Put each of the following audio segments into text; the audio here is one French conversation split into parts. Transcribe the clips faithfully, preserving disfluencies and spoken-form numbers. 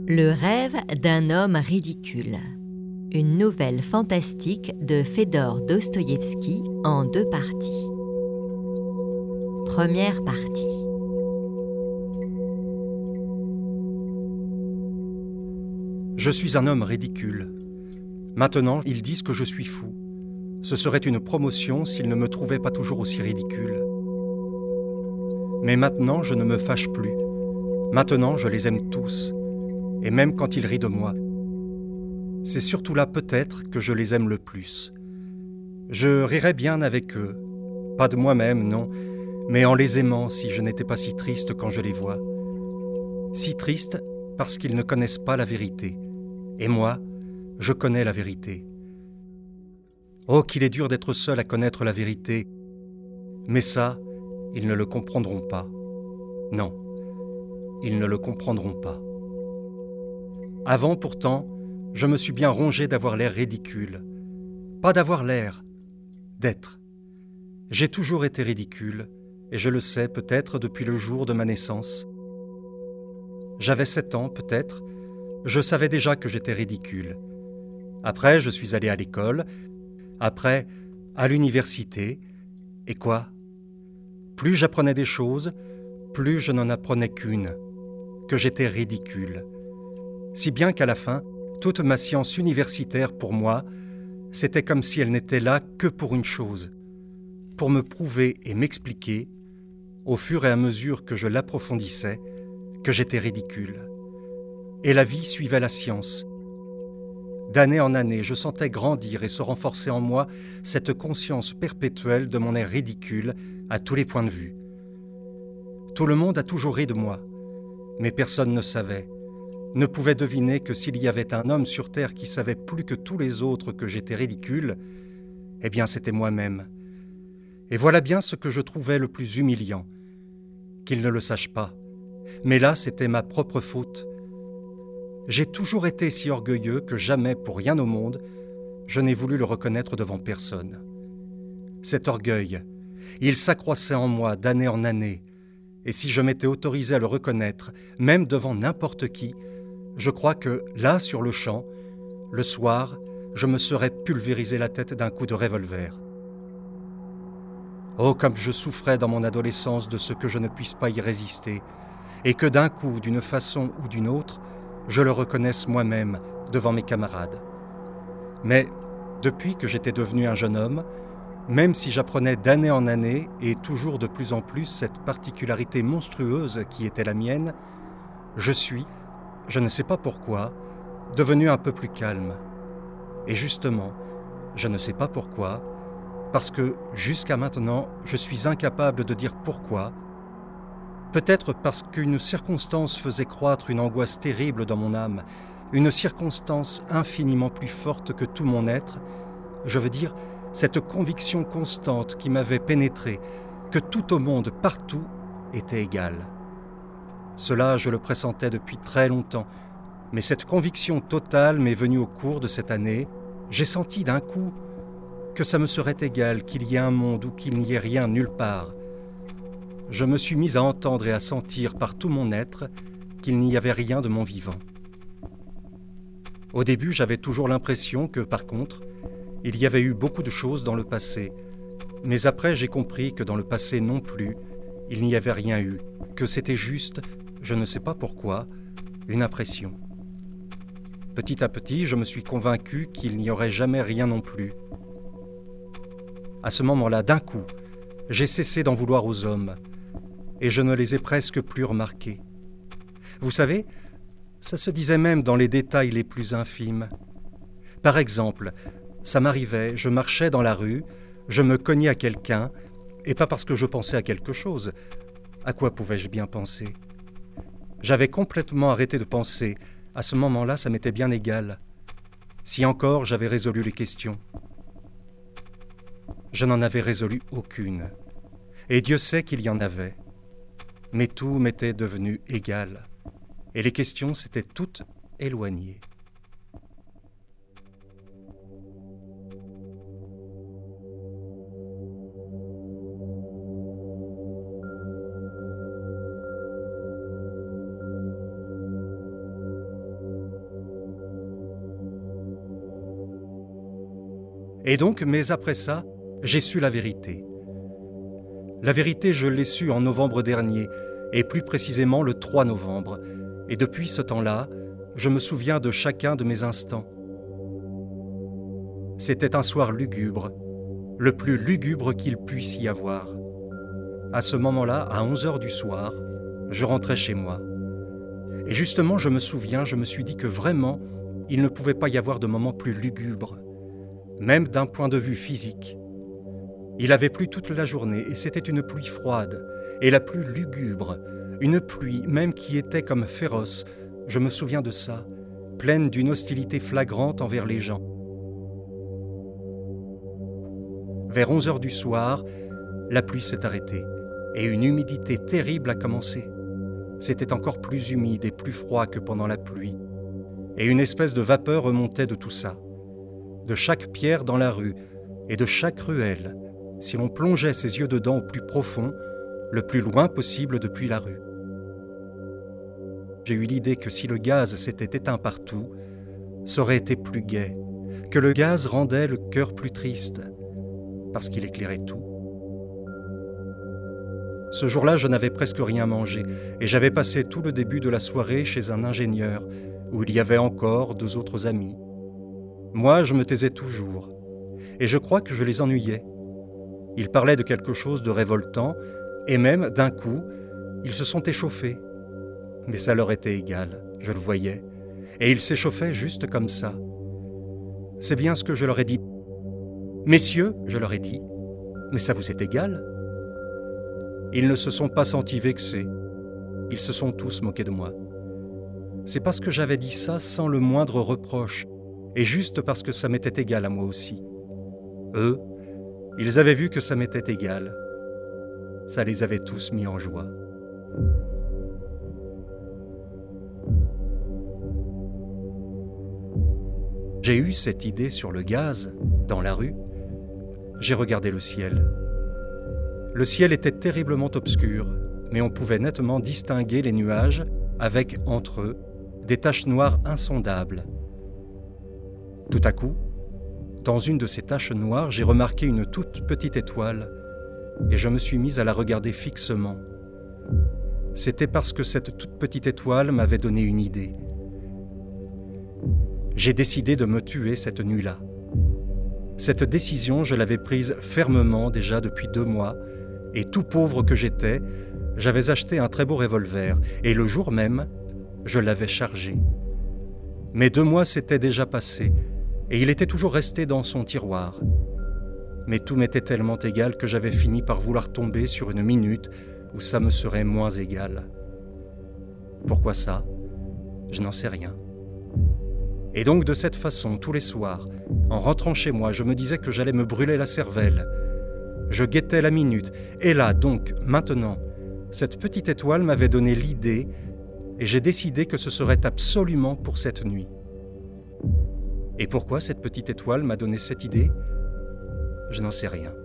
Le rêve d'un homme ridicule. Une nouvelle fantastique de Fédor Dostoïevski en deux parties. Première partie. Je suis un homme ridicule. Maintenant, ils disent que je suis fou. Ce serait une promotion s'ils ne me trouvaient pas toujours aussi ridicule. Mais maintenant, je ne me fâche plus. Maintenant, je les aime tous, et même quand ils rient de moi. C'est surtout là peut-être que je les aime le plus. Je rirais bien avec eux, pas de moi-même, non, mais en les aimant si je n'étais pas si triste quand je les vois. Si triste parce qu'ils ne connaissent pas la vérité. Et moi, je connais la vérité. Oh, qu'il est dur d'être seul à connaître la vérité. Mais ça, ils ne le comprendront pas. Non, ils ne le comprendront pas. Avant, pourtant, je me suis bien rongé d'avoir l'air ridicule. Pas d'avoir l'air, d'être. J'ai toujours été ridicule, et je le sais peut-être depuis le jour de ma naissance. J'avais sept ans, peut-être. Je savais déjà que j'étais ridicule. Après, je suis allé à l'école. Après, à l'université. Et quoi ? Plus j'apprenais des choses, plus je n'en apprenais qu'une, que j'étais ridicule. Si bien qu'à la fin, toute ma science universitaire pour moi, c'était comme si elle n'était là que pour une chose, pour me prouver et m'expliquer, au fur et à mesure que je l'approfondissais, que j'étais ridicule. Et la vie suivait la science. D'année en année, je sentais grandir et se renforcer en moi cette conscience perpétuelle de mon air ridicule à tous les points de vue. Tout le monde a toujours ri de moi, mais personne ne savait, ne pouvait deviner que s'il y avait un homme sur terre qui savait plus que tous les autres que j'étais ridicule, eh bien c'était moi-même. Et voilà bien ce que je trouvais le plus humiliant, qu'il ne le sache pas. Mais là, c'était ma propre faute. J'ai toujours été si orgueilleux que jamais, pour rien au monde, je n'ai voulu le reconnaître devant personne. Cet orgueil, il s'accroissait en moi d'année en année, et si je m'étais autorisé à le reconnaître, même devant n'importe qui, je crois que, là, sur le champ, le soir, je me serais pulvérisé la tête d'un coup de revolver. Oh, comme je souffrais dans mon adolescence de ce que je ne puisse pas y résister, et que d'un coup, d'une façon ou d'une autre, je le reconnaisse moi-même devant mes camarades. Mais, depuis que j'étais devenu un jeune homme, même si j'apprenais d'année en année et toujours de plus en plus cette particularité monstrueuse qui était la mienne, je suis, je ne sais pas pourquoi, devenu un peu plus calme. Et justement, je ne sais pas pourquoi, parce que jusqu'à maintenant, je suis incapable de dire pourquoi. Peut-être parce qu'une circonstance faisait croître une angoisse terrible dans mon âme, une circonstance infiniment plus forte que tout mon être, je veux dire, cette conviction constante qui m'avait pénétré, que tout au monde, partout, était égal. Cela, je le pressentais depuis très longtemps, mais cette conviction totale m'est venue au cours de cette année. J'ai senti d'un coup que ça me serait égal qu'il y ait un monde ou qu'il n'y ait rien nulle part. Je me suis mis à entendre et à sentir par tout mon être qu'il n'y avait rien de mon vivant. Au début, j'avais toujours l'impression que, par contre, il y avait eu beaucoup de choses dans le passé, mais après j'ai compris que dans le passé non plus, il n'y avait rien eu, que c'était juste, je ne sais pas pourquoi, une impression. Petit à petit, je me suis convaincu qu'il n'y aurait jamais rien non plus. À ce moment-là, d'un coup, j'ai cessé d'en vouloir aux hommes, et je ne les ai presque plus remarqués. Vous savez, ça se disait même dans les détails les plus infimes. Par exemple, ça m'arrivait, je marchais dans la rue, je me cognais à quelqu'un, et pas parce que je pensais à quelque chose. À quoi pouvais-je bien penser ? J'avais complètement arrêté de penser. À ce moment-là, ça m'était bien égal. Si encore j'avais résolu les questions. Je n'en avais résolu aucune. Et Dieu sait qu'il y en avait. Mais tout m'était devenu égal. Et les questions s'étaient toutes éloignées. Et donc, mais après ça, j'ai su la vérité. La vérité, je l'ai su en novembre dernier, et plus précisément le trois novembre. Et depuis ce temps-là, je me souviens de chacun de mes instants. C'était un soir lugubre, le plus lugubre qu'il puisse y avoir. À ce moment-là, à onze heures du soir, je rentrais chez moi. Et justement, je me souviens, je me suis dit que vraiment, il ne pouvait pas y avoir de moment plus lugubre, même d'un point de vue physique. Il avait plu toute la journée et c'était une pluie froide, et la plus lugubre, une pluie même qui était comme féroce, je me souviens de ça, pleine d'une hostilité flagrante envers les gens. Vers onze heures du soir, la pluie s'est arrêtée et une humidité terrible a commencé. C'était encore plus humide et plus froid que pendant la pluie. Et une espèce de vapeur remontait de tout ça. De chaque pierre dans la rue et de chaque ruelle, si l'on plongeait ses yeux dedans au plus profond, le plus loin possible depuis la rue. J'ai eu l'idée que si le gaz s'était éteint partout, ça aurait été plus gai, que le gaz rendait le cœur plus triste, parce qu'il éclairait tout. Ce jour-là, je n'avais presque rien mangé et j'avais passé tout le début de la soirée chez un ingénieur où il y avait encore deux autres amis. Moi, je me taisais toujours et je crois que je les ennuyais. Ils parlaient de quelque chose de révoltant et même, d'un coup, ils se sont échauffés. Mais ça leur était égal, je le voyais, et ils s'échauffaient juste comme ça. C'est bien ce que je leur ai dit. Messieurs, je leur ai dit, mais ça vous est égal ? Ils ne se sont pas sentis vexés. Ils se sont tous moqués de moi. C'est parce que j'avais dit ça sans le moindre reproche, et juste parce que ça m'était égal à moi aussi. Eux, ils avaient vu que ça m'était égal. Ça les avait tous mis en joie. J'ai eu cette idée sur le gaz, dans la rue. J'ai regardé le ciel. Le ciel était terriblement obscur, mais on pouvait nettement distinguer les nuages avec, entre eux, des taches noires insondables. Tout à coup, dans une de ces taches noires, j'ai remarqué une toute petite étoile et je me suis mis à la regarder fixement. C'était parce que cette toute petite étoile m'avait donné une idée. J'ai décidé de me tuer cette nuit-là. Cette décision, je l'avais prise fermement déjà depuis deux mois, et tout pauvre que j'étais, j'avais acheté un très beau revolver, et le jour même, je l'avais chargé. Mais deux mois s'étaient déjà passés, et il était toujours resté dans son tiroir. Mais tout m'était tellement égal que j'avais fini par vouloir tomber sur une minute où ça me serait moins égal. Pourquoi ça ? Je n'en sais rien. Et donc de cette façon, tous les soirs, en rentrant chez moi, je me disais que j'allais me brûler la cervelle. Je guettais la minute, et là, donc, maintenant, cette petite étoile m'avait donné l'idée, et j'ai décidé que ce serait absolument pour cette nuit. Et pourquoi cette petite étoile m'a donné cette idée ? Je n'en sais rien.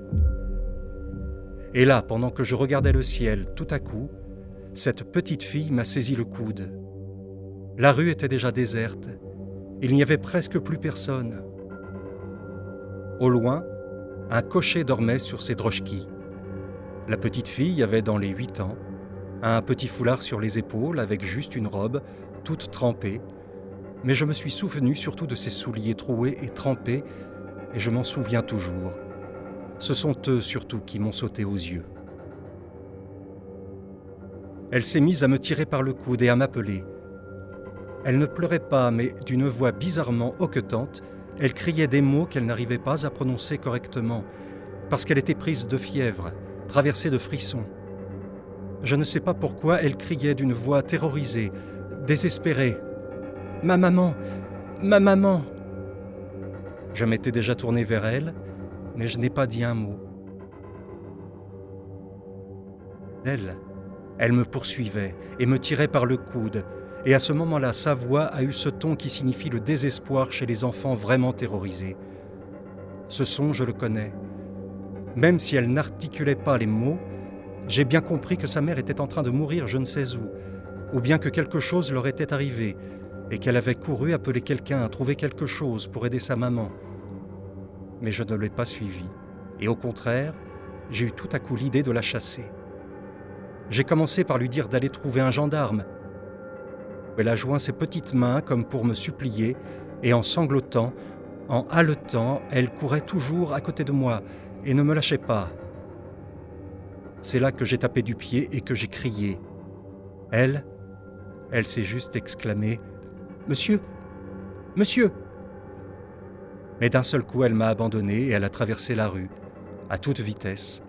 Et là, pendant que je regardais le ciel, tout à coup, cette petite fille m'a saisi le coude. La rue était déjà déserte. Il n'y avait presque plus personne. Au loin, un cocher dormait sur ses drochkis. La petite fille avait dans les huit ans, un petit foulard sur les épaules avec juste une robe, toute trempée, mais je me suis souvenu surtout de ses souliers troués et trempés, et je m'en souviens toujours. Ce sont eux surtout qui m'ont sauté aux yeux. Elle s'est mise à me tirer par le coude et à m'appeler. Elle ne pleurait pas, mais d'une voix bizarrement hoquetante, elle criait des mots qu'elle n'arrivait pas à prononcer correctement, parce qu'elle était prise de fièvre, traversée de frissons. Je ne sais pas pourquoi elle criait d'une voix terrorisée, désespérée. « Ma maman! Ma maman !» Je m'étais déjà tourné vers elle, mais je n'ai pas dit un mot. Elle, elle me poursuivait et me tirait par le coude, et à ce moment-là, sa voix a eu ce ton qui signifie le désespoir chez les enfants vraiment terrorisés. Ce son, je le connais. Même si elle n'articulait pas les mots, j'ai bien compris que sa mère était en train de mourir je ne sais où, ou bien que quelque chose leur était arrivé, et qu'elle avait couru appeler quelqu'un à trouver quelque chose pour aider sa maman. mais je ne l'ai pas suivie. Et au contraire, j'ai eu tout à coup l'idée de la chasser. J'ai commencé par lui dire d'aller trouver un gendarme. Elle a joint ses petites mains comme pour me supplier, et en sanglotant, en haletant, elle courait toujours à côté de moi et ne me lâchait pas. C'est là que j'ai tapé du pied et que j'ai crié. Elle, elle s'est juste exclamée « Monsieur, monsieur !» Mais d'un seul coup, elle m'a abandonné et elle a traversé la rue, à toute vitesse.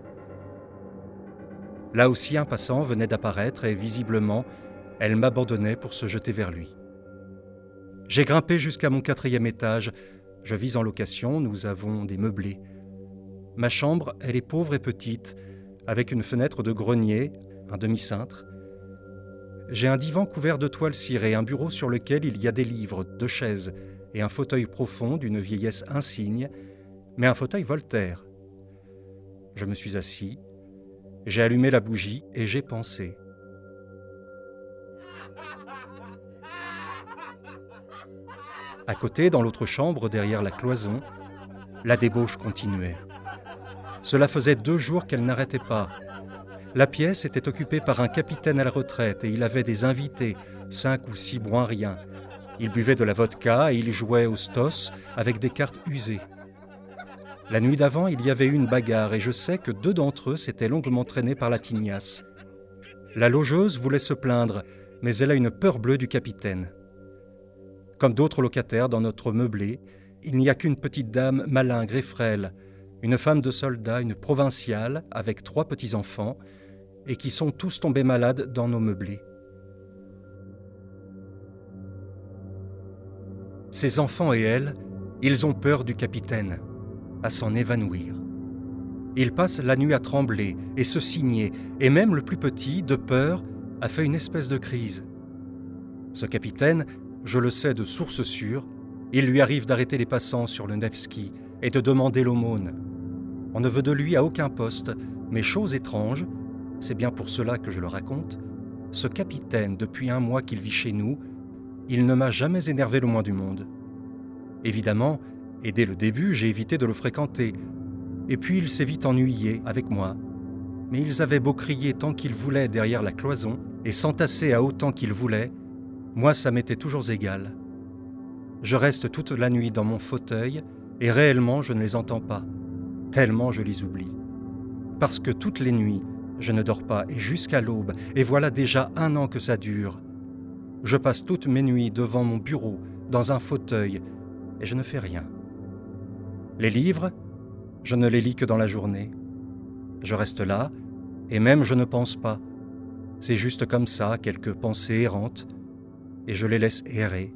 Là aussi, un passant venait d'apparaître et visiblement, elle m'abandonnait pour se jeter vers lui. J'ai grimpé jusqu'à mon quatrième étage. Je vis en location, nous avons des meublés. Ma chambre, elle est pauvre et petite, avec une fenêtre de grenier, un demi-cintre. J'ai un divan couvert de toile cirée, un bureau sur lequel il y a des livres, deux chaises et un fauteuil profond d'une vieillesse insigne, mais un fauteuil Voltaire. Je me suis assis, j'ai allumé la bougie et j'ai pensé. À côté, dans l'autre chambre, derrière la cloison, la débauche continuait. Cela faisait deux jours qu'elle n'arrêtait pas. La pièce était occupée par un capitaine à la retraite et il avait des invités, cinq ou six broinriens. Il buvait de la vodka et il jouait au stos avec des cartes usées. La nuit d'avant, il y avait eu une bagarre et je sais que deux d'entre eux s'étaient longuement traînés par la tignasse. La logeuse voulait se plaindre, mais elle a une peur bleue du capitaine. Comme d'autres locataires dans notre meublé, il n'y a qu'une petite dame malingre et frêle, une femme de soldat, une provinciale avec trois petits-enfants, et qui sont tous tombés malades dans nos meublés. Ces enfants et elle, ils ont peur du capitaine, à s'en évanouir. Ils passent la nuit à trembler et se signer, et même le plus petit, de peur, a fait une espèce de crise. Ce capitaine, je le sais de source sûre, il lui arrive d'arrêter les passants sur le Nevski et de demander l'aumône. On ne veut de lui à aucun poste, mais chose étrange, c'est bien pour cela que je le raconte, ce capitaine, depuis un mois qu'il vit chez nous, il ne m'a jamais énervé le moins du monde. Évidemment, et dès le début, j'ai évité de le fréquenter, et puis il s'est vite ennuyé avec moi. Mais ils avaient beau crier tant qu'ils voulaient derrière la cloison et s'entasser à autant qu'ils voulaient, moi ça m'était toujours égal. Je reste toute la nuit dans mon fauteuil et réellement je ne les entends pas, tellement je les oublie. Parce que toutes les nuits, je ne dors pas et jusqu'à l'aube, et voilà déjà un an que ça dure. Je passe toutes mes nuits devant mon bureau, dans un fauteuil, et je ne fais rien. Les livres, je ne les lis que dans la journée. Je reste là, et même je ne pense pas. C'est juste comme ça, quelques pensées errantes, et je les laisse errer.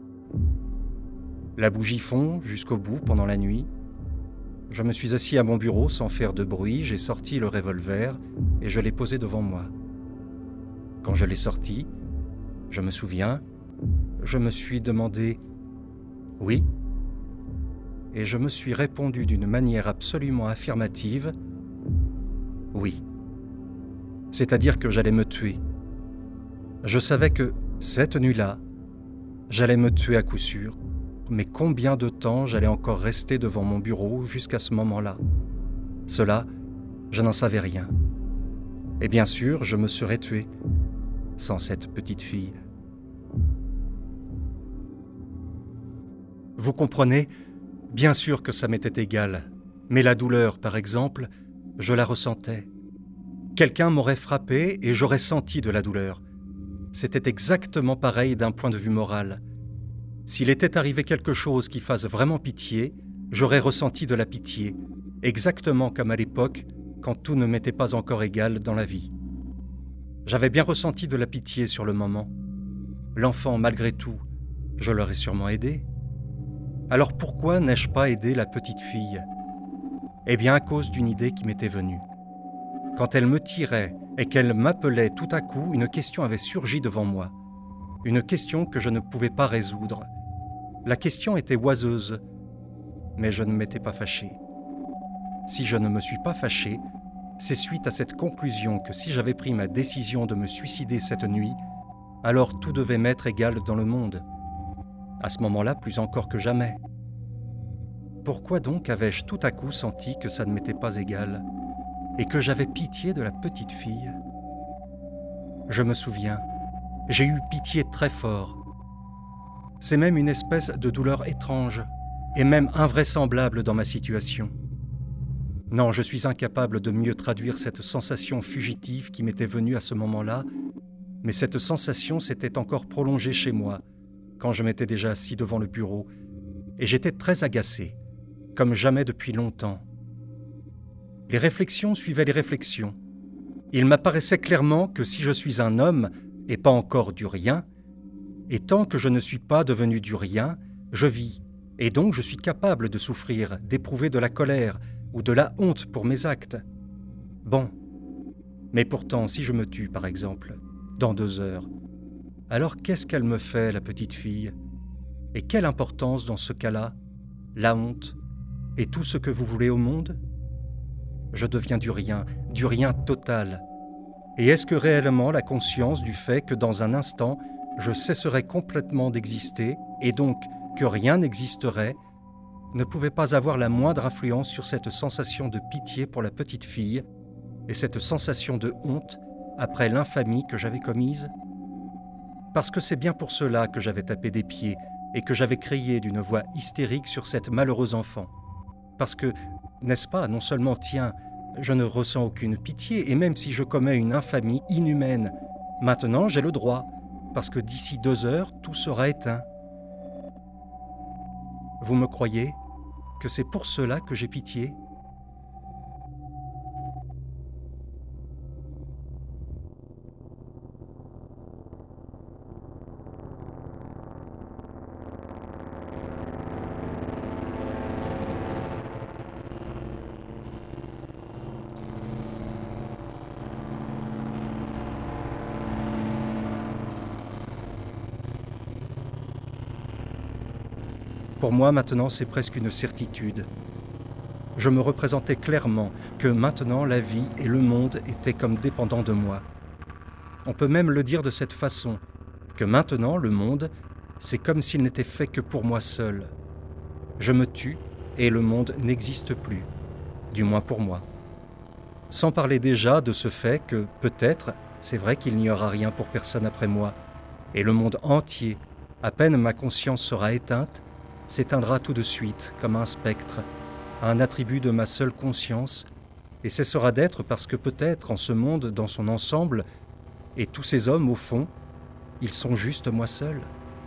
La bougie fond jusqu'au bout pendant la nuit. Je me suis assis à mon bureau sans faire de bruit, j'ai sorti le revolver et je l'ai posé devant moi. Quand je l'ai sorti, je me souviens, je me suis demandé « oui ?» et je me suis répondu d'une manière absolument affirmative « oui ». C'est-à-dire que j'allais me tuer. Je savais que, cette nuit-là, j'allais me tuer à coup sûr, mais combien de temps j'allais encore rester devant mon bureau jusqu'à ce moment-là? Cela, je n'en savais rien. Et bien sûr, je me serais tué sans cette petite fille. Vous comprenez? Bien sûr que ça m'était égal, mais la douleur, par exemple, je la ressentais. Quelqu'un m'aurait frappé et j'aurais senti de la douleur. C'était exactement pareil d'un point de vue moral. S'il était arrivé quelque chose qui fasse vraiment pitié, j'aurais ressenti de la pitié, exactement comme à l'époque, quand tout ne m'était pas encore égal dans la vie. J'avais bien ressenti de la pitié sur le moment. L'enfant, malgré tout, je l'aurais sûrement aidé. Alors pourquoi n'ai-je pas aidé la petite fille? Eh bien à cause d'une idée qui m'était venue. Quand elle me tirait et qu'elle m'appelait tout à coup, une question avait surgi devant moi. Une question que je ne pouvais pas résoudre. La question était oiseuse, mais je ne m'étais pas fâché. Si je ne me suis pas fâché, c'est suite à cette conclusion que si j'avais pris ma décision de me suicider cette nuit, alors tout devait m'être égal dans le monde. À ce moment-là, plus encore que jamais. Pourquoi donc avais-je tout à coup senti que ça ne m'était pas égal et que j'avais pitié de la petite fille? Je me souviens, j'ai eu pitié très fort. C'est même une espèce de douleur étrange et même invraisemblable dans ma situation. Non, je suis incapable de mieux traduire cette sensation fugitive qui m'était venue à ce moment-là, mais cette sensation s'était encore prolongée chez moi, quand je m'étais déjà assis devant le bureau, et j'étais très agacé, comme jamais depuis longtemps. Les réflexions suivaient les réflexions. Il m'apparaissait clairement que si je suis un homme, et pas encore du rien, et tant que je ne suis pas devenu du rien, je vis, et donc je suis capable de souffrir, d'éprouver de la colère ou de la honte pour mes actes. Bon, mais pourtant, si je me tue, par exemple, dans deux heures, alors qu'est-ce qu'elle me fait, la petite fille? Et quelle importance dans ce cas-là, la honte et tout ce que vous voulez au monde? Je deviens du rien, du rien total. Et est-ce que réellement la conscience du fait que dans un instant, je cesserai complètement d'exister et donc que rien n'existerait, ne pouvait pas avoir la moindre influence sur cette sensation de pitié pour la petite fille et cette sensation de honte après l'infamie que j'avais commise? Parce que c'est bien pour cela que j'avais tapé des pieds et que j'avais crié d'une voix hystérique sur cette malheureuse enfant. Parce que, n'est-ce pas, non seulement, tiens, je ne ressens aucune pitié, et même si je commets une infamie inhumaine, maintenant j'ai le droit, parce que d'ici deux heures, tout sera éteint. Vous me croyez que c'est pour cela que j'ai pitié ? Pour moi, maintenant, c'est presque une certitude. Je me représentais clairement que maintenant la vie et le monde étaient comme dépendants de moi. On peut même le dire de cette façon, que maintenant le monde, c'est comme s'il n'était fait que pour moi seul. Je me tue et le monde n'existe plus, du moins pour moi. Sans parler déjà de ce fait que, peut-être, c'est vrai qu'il n'y aura rien pour personne après moi, et le monde entier, à peine ma conscience sera éteinte, s'éteindra tout de suite comme un spectre, un attribut de ma seule conscience, et cessera d'être parce que peut-être en ce monde dans son ensemble, et tous ces hommes au fond, ils sont juste moi seul.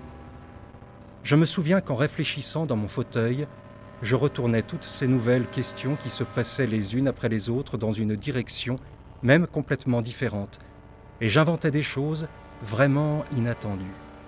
Je me souviens qu'en réfléchissant dans mon fauteuil, je retournais toutes ces nouvelles questions qui se pressaient les unes après les autres dans une direction même complètement différente, et j'inventais des choses vraiment inattendues.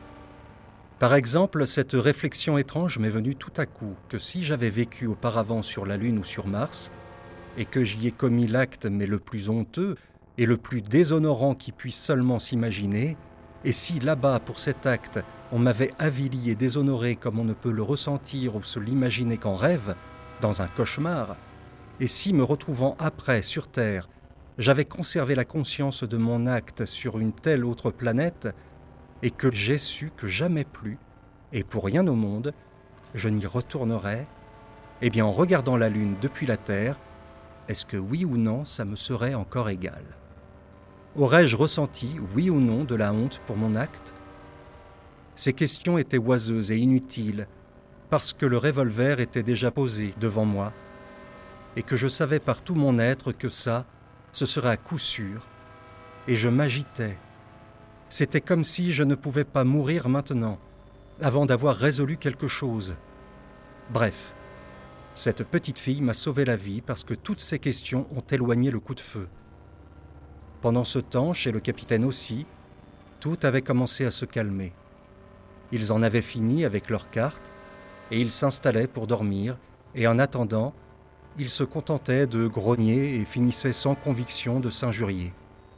Par exemple, cette réflexion étrange m'est venue tout à coup que si j'avais vécu auparavant sur la Lune ou sur Mars, et que j'y ai commis l'acte mais le plus honteux et le plus déshonorant qui puisse seulement s'imaginer, et si là-bas, pour cet acte, on m'avait avili et déshonoré comme on ne peut le ressentir ou se l'imaginer qu'en rêve, dans un cauchemar, et si, me retrouvant après sur Terre, j'avais conservé la conscience de mon acte sur une telle autre planète, et que j'ai su que jamais plus, et pour rien au monde, je n'y retournerai, eh bien en regardant la Lune depuis la Terre, est-ce que oui ou non ça me serait encore égal? Aurais-je ressenti, oui ou non, de la honte pour mon acte? Ces questions étaient oiseuses et inutiles, parce que le revolver était déjà posé devant moi, et que je savais par tout mon être que ça, ce serait à coup sûr, et je m'agitais. C'était comme si je ne pouvais pas mourir maintenant, avant d'avoir résolu quelque chose. Bref, cette petite fille m'a sauvé la vie parce que toutes ces questions ont éloigné le coup de feu. Pendant ce temps, chez le capitaine aussi, tout avait commencé à se calmer. Ils en avaient fini avec leurs cartes, et ils s'installaient pour dormir, et en attendant, ils se contentaient de grogner et finissaient sans conviction de s'injurier.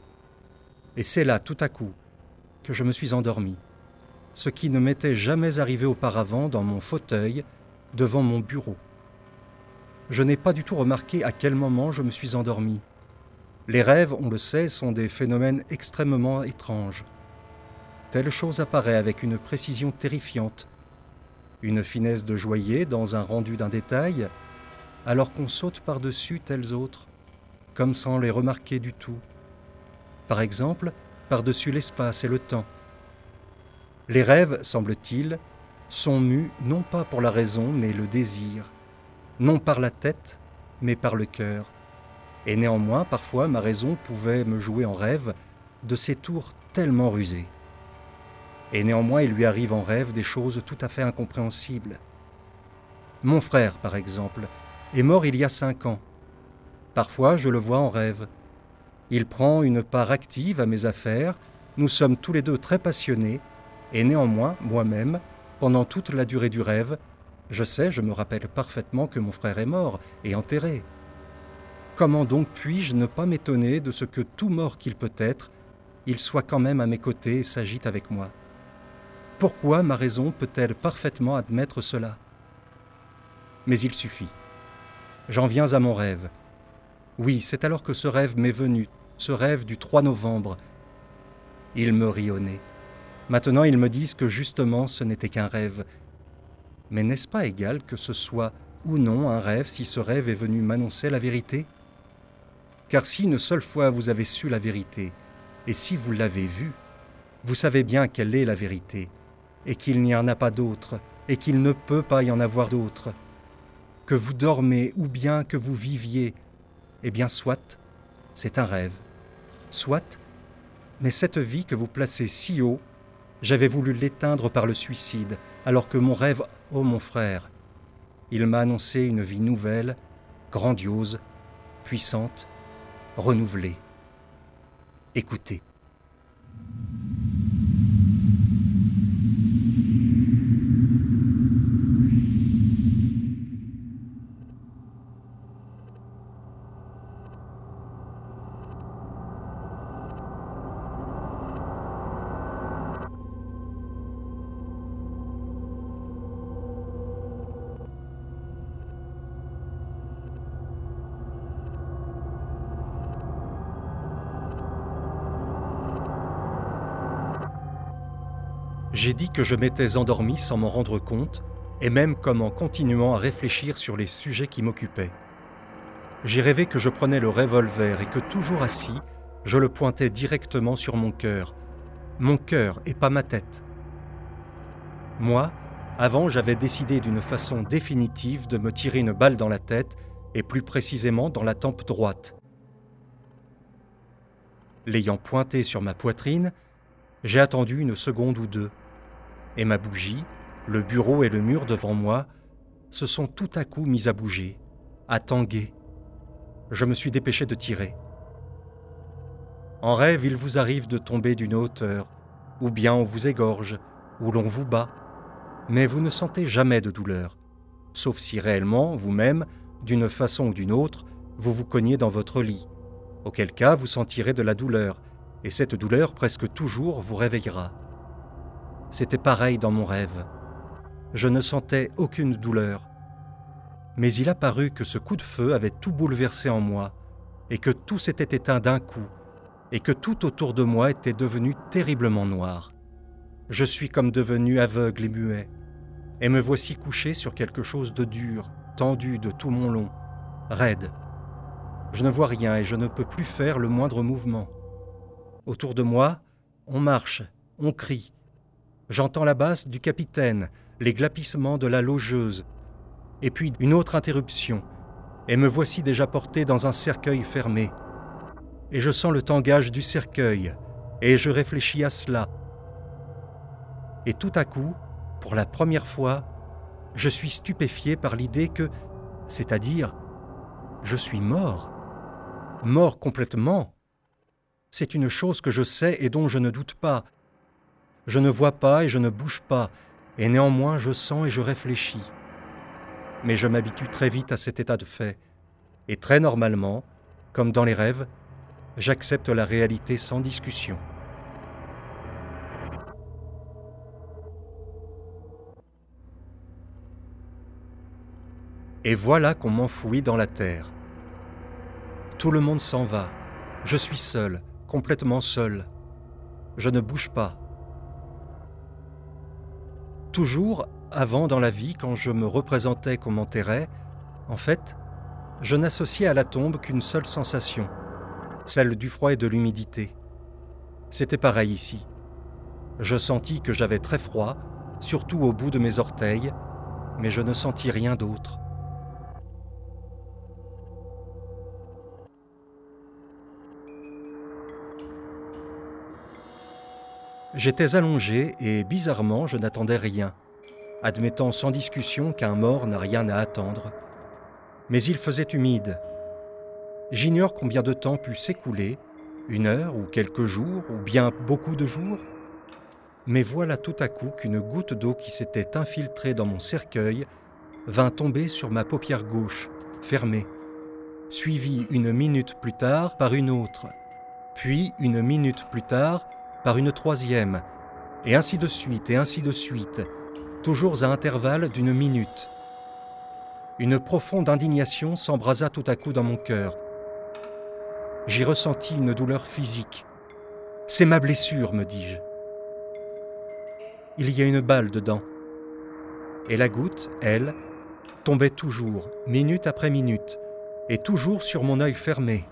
Et c'est là, tout à coup, que je me suis endormi, ce qui ne m'était jamais arrivé auparavant dans mon fauteuil devant mon bureau. Je n'ai pas du tout remarqué à quel moment je me suis endormi. Les rêves, on le sait, sont des phénomènes extrêmement étranges. Telle chose apparaît avec une précision terrifiante. une finesse de joaillier dans un rendu d'un détail, alors qu'on saute par-dessus tels autres, comme sans les remarquer du tout. Par exemple, par-dessus l'espace et le temps. Les rêves, semble-t-il, sont mus non pas pour la raison, mais le désir, non par la tête, mais par le cœur. Et néanmoins, parfois, ma raison pouvait me jouer en rêve de ces tours tellement rusés. Et néanmoins, il lui arrive en rêve des choses tout à fait incompréhensibles. Mon frère, par exemple, est mort il y a cinq ans. Parfois, je le vois en rêve. Il prend une part active à mes affaires, nous sommes tous les deux très passionnés, et néanmoins, moi-même, pendant toute la durée du rêve, je sais, je me rappelle parfaitement que mon frère est mort et enterré. Comment donc puis-je ne pas m'étonner de ce que tout mort qu'il peut être, il soit quand même à mes côtés et s'agite avec moi? Pourquoi ma raison peut-elle parfaitement admettre cela? Mais il suffit. J'en viens à mon rêve. Oui, c'est alors que ce rêve m'est venu, ce rêve du trois novembre. Ils me rient au nez. Maintenant, ils me disent que justement, ce n'était qu'un rêve. Mais n'est-ce pas égal que ce soit ou non un rêve si ce rêve est venu m'annoncer la vérité? Car si une seule fois vous avez su la vérité, et si vous l'avez vue, vous savez bien quelle est la vérité, et qu'il n'y en a pas d'autre, et qu'il ne peut pas y en avoir d'autre. Que vous dormez ou bien que vous viviez, eh bien soit, c'est un rêve. Soit, mais cette vie que vous placez si haut, j'avais voulu l'éteindre par le suicide, alors que mon rêve, ô mon frère, il m'a annoncé une vie nouvelle, grandiose, puissante, renouvelée. Écoutez. J'ai dit que je m'étais endormi sans m'en rendre compte, et même comme en continuant à réfléchir sur les sujets qui m'occupaient. J'ai rêvé que je prenais le revolver et que toujours assis, je le pointais directement sur mon cœur. Mon cœur et pas ma tête. Moi, avant, j'avais décidé d'une façon définitive de me tirer une balle dans la tête, et plus précisément dans la tempe droite. L'ayant pointé sur ma poitrine, j'ai attendu une seconde ou deux. Et ma bougie, le bureau et le mur devant moi se sont tout à coup mis à bouger, à tanguer. Je me suis dépêché de tirer. En rêve, il vous arrive de tomber d'une hauteur, ou bien on vous égorge, ou l'on vous bat, mais vous ne sentez jamais de douleur, sauf si réellement, vous-même, d'une façon ou d'une autre, vous vous cognez dans votre lit, auquel cas vous sentirez de la douleur, et cette douleur presque toujours vous réveillera. C'était pareil dans mon rêve. Je ne sentais aucune douleur. Mais il apparut que ce coup de feu avait tout bouleversé en moi, et que tout s'était éteint d'un coup, et que tout autour de moi était devenu terriblement noir. Je suis comme devenu aveugle et muet, et me voici couché sur quelque chose de dur, tendu de tout mon long, raide. Je ne vois rien et je ne peux plus faire le moindre mouvement. Autour de moi, on marche, on crie. J'entends la basse du capitaine, les glapissements de la logeuse, et puis une autre interruption, et me voici déjà porté dans un cercueil fermé. Et je sens le tangage du cercueil, et je réfléchis à cela. Et tout à coup, pour la première fois, je suis stupéfié par l'idée que, c'est-à-dire, je suis mort, mort complètement. C'est une chose que je sais et dont je ne doute pas. Je ne vois pas et je ne bouge pas, et néanmoins je sens et je réfléchis. Mais je m'habitue très vite à cet état de fait, et très normalement, comme dans les rêves, j'accepte la réalité sans discussion. Et voilà qu'on m'enfouit dans la terre. Tout le monde s'en va. Je suis seul, complètement seul. Je ne bouge pas. Toujours, avant dans la vie, quand je me représentais qu'on m'enterrait, en fait, je n'associais à la tombe qu'une seule sensation, celle du froid et de l'humidité. C'était pareil ici. Je sentis que j'avais très froid, surtout au bout de mes orteils, mais je ne sentis rien d'autre. J'étais allongé et, bizarrement, je n'attendais rien, admettant sans discussion qu'un mort n'a rien à attendre. Mais il faisait humide. J'ignore combien de temps put s'écouler, une heure ou quelques jours, ou bien beaucoup de jours. Mais voilà tout à coup qu'une goutte d'eau qui s'était infiltrée dans mon cercueil vint tomber sur ma paupière gauche, fermée, suivie une minute plus tard par une autre, puis une minute plus tard par une troisième, et ainsi de suite, et ainsi de suite, toujours à intervalles d'une minute. Une profonde indignation s'embrasa tout à coup dans mon cœur. J'y ressentis une douleur physique. « C'est ma blessure », me dis-je. Il y a une balle dedans. Et la goutte, elle, tombait toujours, minute après minute, et toujours sur mon œil fermé.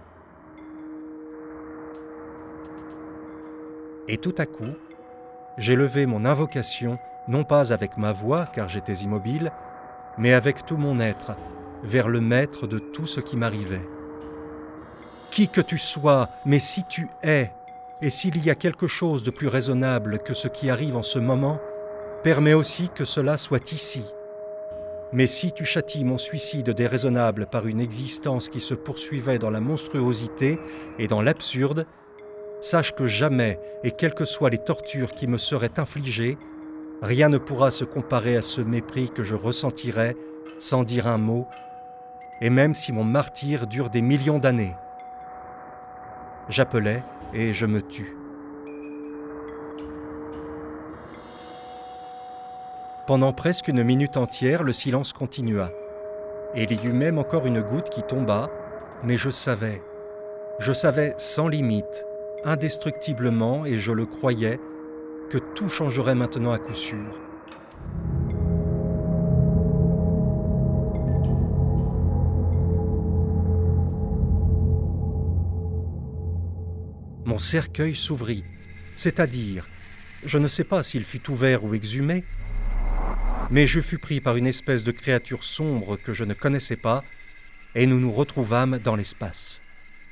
Et tout à coup, j'ai levé mon invocation, non pas avec ma voix, car j'étais immobile, mais avec tout mon être, vers le maître de tout ce qui m'arrivait. Qui que tu sois, mais si tu es, et s'il y a quelque chose de plus raisonnable que ce qui arrive en ce moment, permets aussi que cela soit ici. Mais si tu châties mon suicide déraisonnable par une existence qui se poursuivait dans la monstruosité et dans l'absurde, sache que jamais, et quelles que soient les tortures qui me seraient infligées, rien ne pourra se comparer à ce mépris que je ressentirais sans dire un mot, et même si mon martyre dure des millions d'années. J'appelais et je me tus. Pendant presque une minute entière, le silence continua. Et il y eut même encore une goutte qui tomba, mais je savais, je savais sans limite, indestructiblement, et je le croyais, que tout changerait maintenant à coup sûr. Mon cercueil s'ouvrit, c'est-à-dire, je ne sais pas s'il fut ouvert ou exhumé, mais je fus pris par une espèce de créature sombre que je ne connaissais pas, et nous nous retrouvâmes dans l'espace.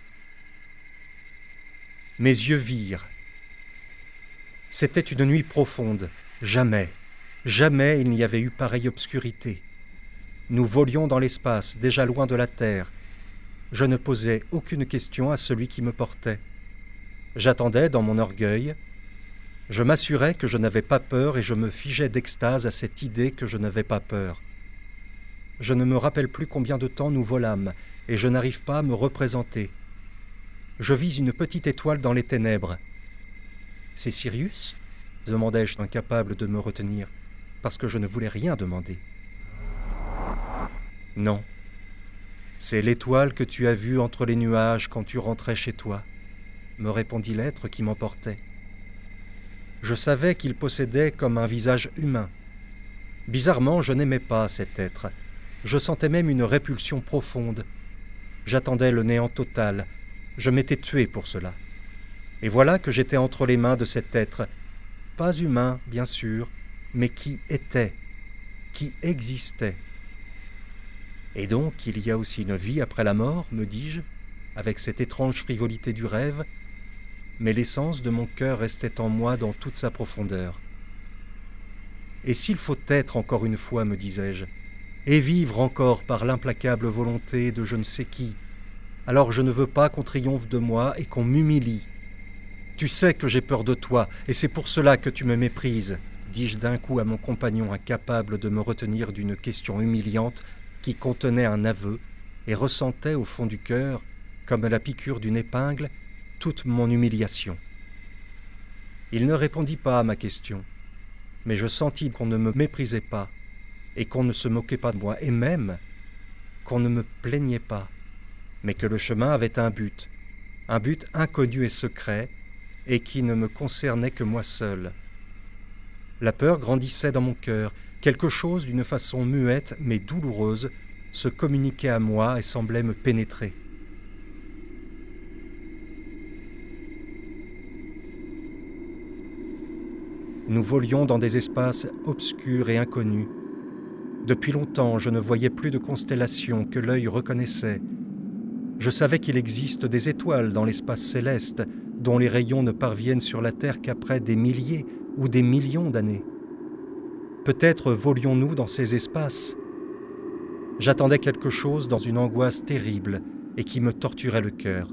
Mes yeux virent. C'était une nuit profonde. Jamais, jamais il n'y avait eu pareille obscurité. Nous volions dans l'espace, déjà loin de la terre. Je ne posais aucune question à celui qui me portait. J'attendais dans mon orgueil. Je m'assurais que je n'avais pas peur et je me figeais d'extase à cette idée que je n'avais pas peur. Je ne me rappelle plus combien de temps nous volâmes et je n'arrive pas à me représenter. Je vis une petite étoile dans les ténèbres. « C'est Sirius ?» demandai-je, incapable de me retenir, parce que je ne voulais rien demander. « Non, c'est l'étoile que tu as vue entre les nuages quand tu rentrais chez toi, » me répondit l'être qui m'emportait. Je savais qu'il possédait comme un visage humain. Bizarrement, je n'aimais pas cet être. Je sentais même une répulsion profonde. J'attendais le néant total. Je m'étais tué pour cela. Et voilà que j'étais entre les mains de cet être, pas humain, bien sûr, mais qui était, qui existait. Et donc, il y a aussi une vie après la mort, me dis-je, avec cette étrange frivolité du rêve, mais l'essence de mon cœur restait en moi dans toute sa profondeur. Et s'il faut être encore une fois, me disais-je, et vivre encore par l'implacable volonté de je ne sais qui, alors je ne veux pas qu'on triomphe de moi et qu'on m'humilie. Tu sais que j'ai peur de toi, et c'est pour cela que tu me méprises, dis-je d'un coup à mon compagnon incapable de me retenir d'une question humiliante qui contenait un aveu et ressentait au fond du cœur, comme la piqûre d'une épingle, toute mon humiliation. Il ne répondit pas à ma question, mais je sentis qu'on ne me méprisait pas et qu'on ne se moquait pas de moi, et même qu'on ne me plaignait pas, mais que le chemin avait un but, un but inconnu et secret, et qui ne me concernait que moi seul. La peur grandissait dans mon cœur. Quelque chose d'une façon muette mais douloureuse se communiquait à moi et semblait me pénétrer. Nous volions dans des espaces obscurs et inconnus. Depuis longtemps, je ne voyais plus de constellations que l'œil reconnaissait. Je savais qu'il existe des étoiles dans l'espace céleste dont les rayons ne parviennent sur la Terre qu'après des milliers ou des millions d'années. Peut-être volions-nous dans ces espaces. J'attendais quelque chose dans une angoisse terrible et qui me torturait le cœur.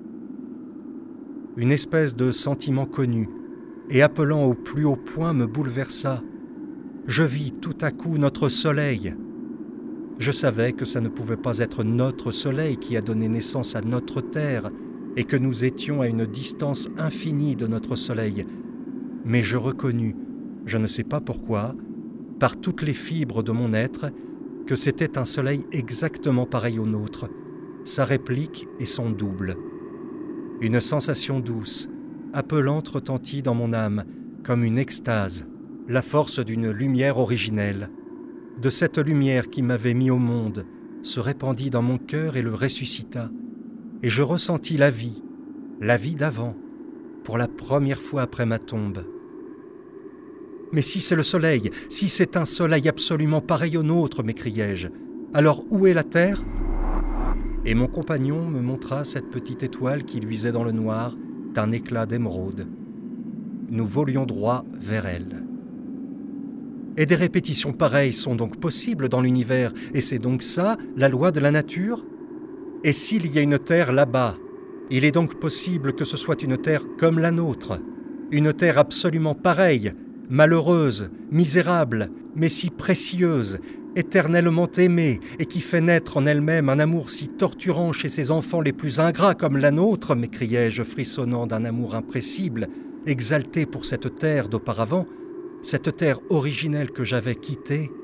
Une espèce de sentiment connu et appelant au plus haut point me bouleversa. Je vis tout à coup notre soleil. Je savais que ça ne pouvait pas être notre soleil qui a donné naissance à notre terre et que nous étions à une distance infinie de notre soleil. Mais je reconnus, je ne sais pas pourquoi, par toutes les fibres de mon être, que c'était un soleil exactement pareil au nôtre, sa réplique et son double. Une sensation douce, appelante retentit dans mon âme, comme une extase, la force d'une lumière originelle. De cette lumière qui m'avait mis au monde, se répandit dans mon cœur et le ressuscita, et je ressentis la vie, la vie d'avant, pour la première fois après ma tombe. Mais si c'est le soleil, si c'est un soleil absolument pareil au nôtre, m'écriai-je, alors où est la terre ? Et mon compagnon me montra cette petite étoile qui luisait dans le noir d'un éclat d'émeraude. Nous volions droit vers elle. Et des répétitions pareilles sont donc possibles dans l'univers, et c'est donc ça, la loi de la nature ? Et s'il y a une terre là-bas, il est donc possible que ce soit une terre comme la nôtre, une terre absolument pareille, malheureuse, misérable, mais si précieuse, éternellement aimée, et qui fait naître en elle-même un amour si torturant chez ses enfants les plus ingrats comme la nôtre, m'écriai-je, frissonnant d'un amour impressible, exalté pour cette terre d'auparavant, cette terre originelle que j'avais quittée.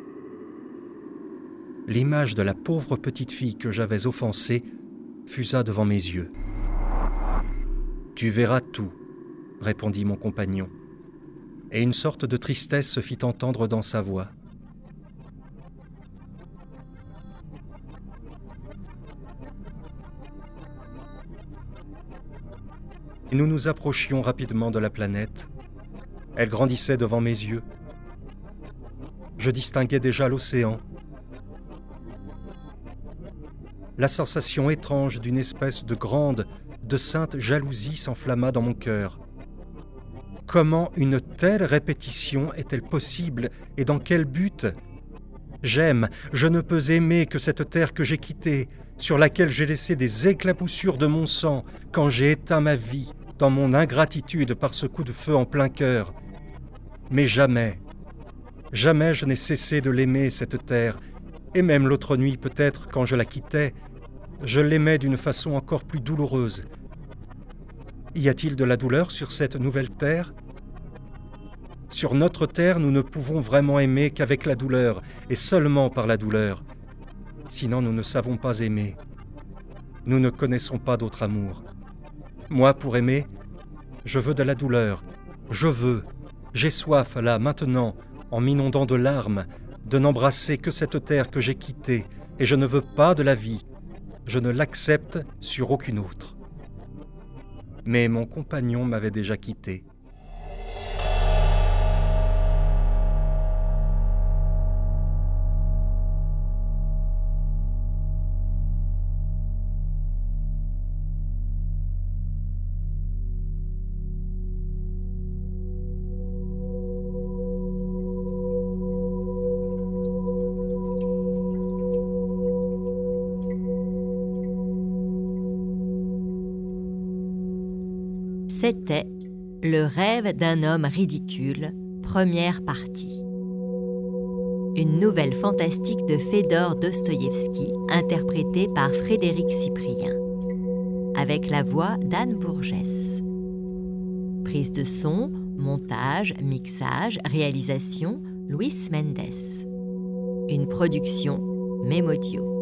L'image de la pauvre petite fille que j'avais offensée fusa devant mes yeux. « Tu verras tout, » répondit mon compagnon, et une sorte de tristesse se fit entendre dans sa voix. Nous nous approchions rapidement de la planète. Elle grandissait devant mes yeux. Je distinguais déjà l'océan. La sensation étrange d'une espèce de grande, de sainte jalousie s'enflamma dans mon cœur. Comment une telle répétition est-elle possible et dans quel but ? J'aime, je ne peux aimer que cette terre que j'ai quittée, sur laquelle j'ai laissé des éclaboussures de mon sang quand j'ai éteint ma vie dans mon ingratitude par ce coup de feu en plein cœur. Mais jamais, jamais je n'ai cessé de l'aimer, cette terre, et même l'autre nuit peut-être, quand je la quittais, je l'aimais d'une façon encore plus douloureuse. Y a-t-il de la douleur sur cette nouvelle terre ? Sur notre terre, nous ne pouvons vraiment aimer qu'avec la douleur, et seulement par la douleur. Sinon, nous ne savons pas aimer. Nous ne connaissons pas d'autre amour. Moi, pour aimer, je veux de la douleur. Je veux, j'ai soif, là, maintenant, en m'inondant de larmes, de n'embrasser que cette terre que j'ai quittée, et je ne veux pas de la vie. Je ne l'accepte sur aucune autre. Mais mon compagnon m'avait déjà quitté. C'était Le rêve d'un homme ridicule, première partie. Une nouvelle fantastique de Fédor Dostoïevski, interprétée par Frédéric Cyprien, avec la voix d'Anne Bourgès. Prise de son, montage, mixage, réalisation, Luis Mendes. Une production Mémodio.